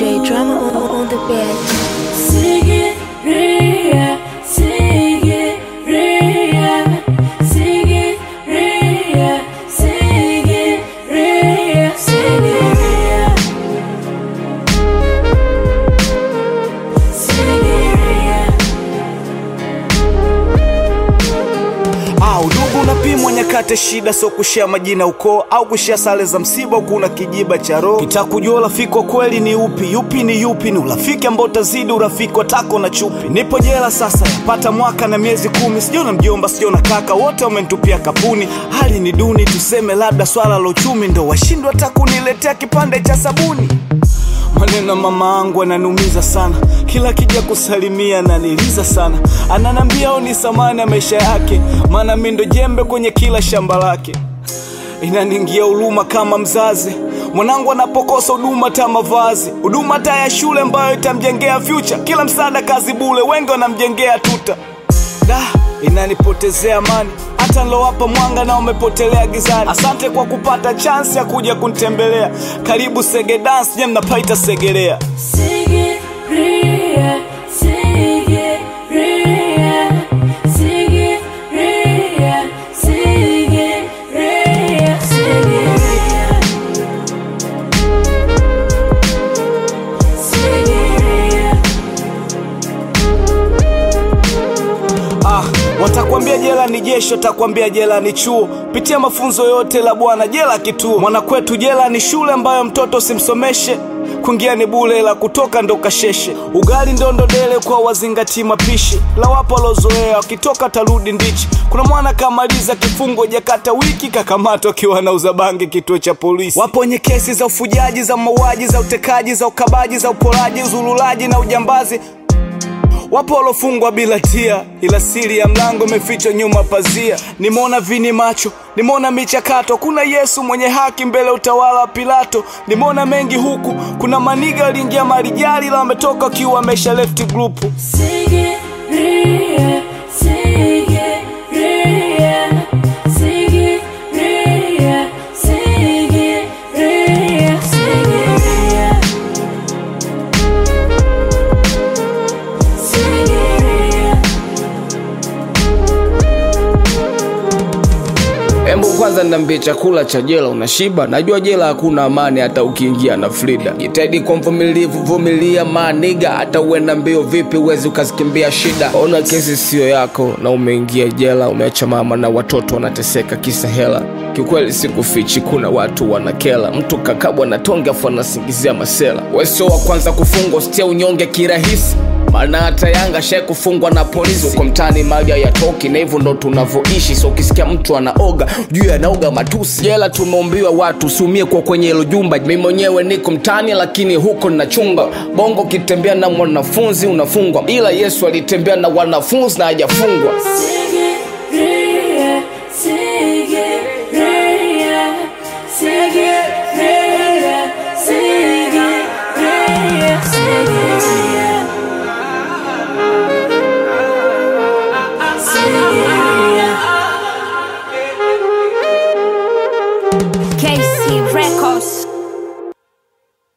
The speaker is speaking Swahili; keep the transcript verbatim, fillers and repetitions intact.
J Drama on, on the bed. Sigiria, Sigiria, Sigiria, Sigiria, Sigiria, Sigiria. Ah, udugu unapimwa nyakati shida, so kushia majina ukoo au kushia sale za msiba, kuna kijiba cha roho. Kitakujua urafiki wa kweli ni upi, yupi ni yupi, ni urafiki ambao utazidi urafiki wa tako na chupi. Nipo jela sasa, pata mwaka na miezi kumi, sijiona mjomba, sijiona kaka, wote wamenitupia kapuni. Hali ni duni, tuseme labda swala la uchumi ndo washindwa hata kuniletea kipande cha sabuni. Maneno mama angu ananumiza sana, kila kija kusalimia naniliza sana. Ananambia oni samani ya maisha yake, maana mimi ndo jembe kwenye kila shamba lake. Inaningia huruma kama mzazi, mwanangu anapokosa huduma ta mavazi, huduma ta ya shule ambayo itamjengea future. Kila msaada kazi bule, wengi wanamjengea tuta. Da, inanipotezea amani, hata nilowapa mwanga na umepotelea gizani. Asante kwa kupata chance ya kuja kunitembelea. Karibu Sege Dance, nye mnapaita Segerea. Sigiria, Sigiria, Sigiria, Sigiria, Sigiria, Sigiria. Ah, watakwambia jela ni jesho, watakwambia jela ni chuo. Pitia mafunzo yote la bwana, jela kituo. Mwana kwetu jela ni shule ambayo mtoto simsomeshe. Kuingia ni bule, la kutoka ndo kasheshe. Ugali ndondo dele kwa wazingati mapishi, la wapo lozoea wakitoka tarudi ndichi. Kuna mwana kamaliza kifungo jakata wiki, kakamatwa akiwa na uzabangi kituo cha polisi. Wapo wenye kesi za ufujaji, za mauaji, za utekaji, za ukabaji, za uporaji, uzululaji na ujambazi. Wapo walofungwa bila tia, ila siri ya mlango imefichwa nyuma pazia. Nimeona vini macho, nimeona michakato, kuna Yesu mwenye haki mbele utawala wa Pilato. Nimeona mengi huku, kuna maniga waliingia marijali, la wametoka kiwa wamesha left group. Sigiria, Sigiria, Sigiria, Sigiria, Sigiria, Sigiria. Embu kwanza niambie, chakula cha jela unashiba? Najua jela hakuna amani hata ukiingia na Frida. Jitahidi kwa mvumilivu, vumilia maniga, hata uenda mbio vipi uwezi ukazikimbia shida. Ona kesi sio yako na umeingia jela, umeacha mama na watoto wanateseka kisa hela. Kiukweli sikufichi, kuna watu wanakela, mtu kakabwa na tonge afu anasingizia masela. Wewe sio wa kwanza kufungwa, sitia unyonge kirahisi, maana hata Yanga shai kufungwa na polisi. Uko mtani maji hayatoki, na hivyo ndo tunavyoishi. So ukisikia mtu anaoga, juu anaoga matusi. Jela tumeombiwa watu usiumie kwa kwenye hilo jumba. Mimi mwenyewe niko mtani lakini huko ninachunga. Bongo kitembea na mwanafunzi unafungwa, ila Yesu alitembea na wanafunzi na hajafungwa.